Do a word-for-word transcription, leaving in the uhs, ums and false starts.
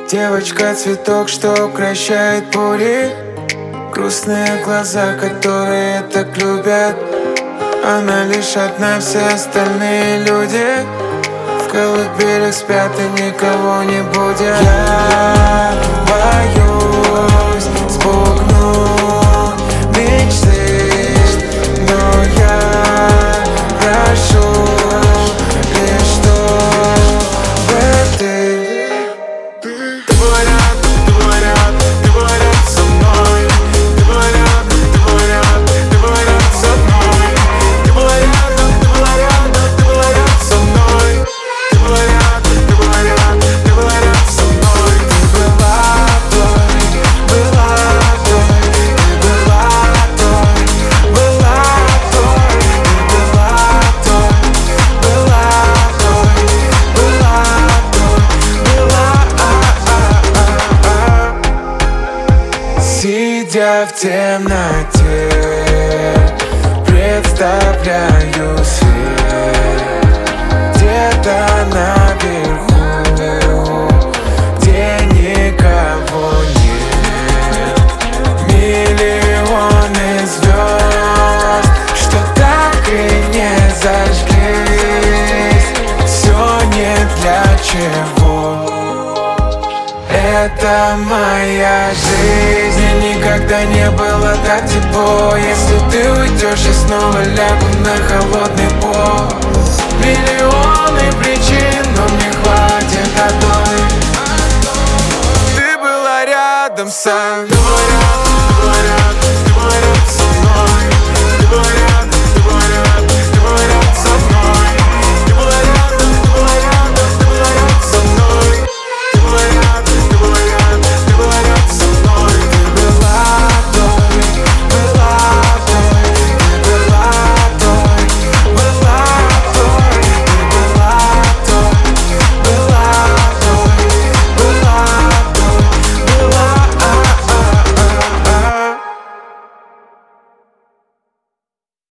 Девочка-цветок, что укращает бури, грустные глаза, которые так любят. Она лишь одна, все остальные люди в колыбелях спят и никого не будет. Я боюсь спугнуть мечты, но я прошу лишь, чтобы ты Ты была рядом, ты была рядом, ты была рядом со мной. Ты была рядом, ты была рядом, ты была рядом со мной. Ты была рядом, ты была рядом, ты была рядом со мной. Ты была рядом, ты была рядом, ты была рядом со мной. Ты была той, была той, ты была той, была той, ты была той, была той, была той, была. Сидя в темноте, представляю свет где-то наверху, где никого нет. Миллионы звезд, что так и не зажглись. Все не для чего. Это моя жизнь, и никогда не было так тепло. Если ты уйдешь, я снова лягу на холодный пол. Миллионы причин, но мне хватит одной. Ты была рядом со мной.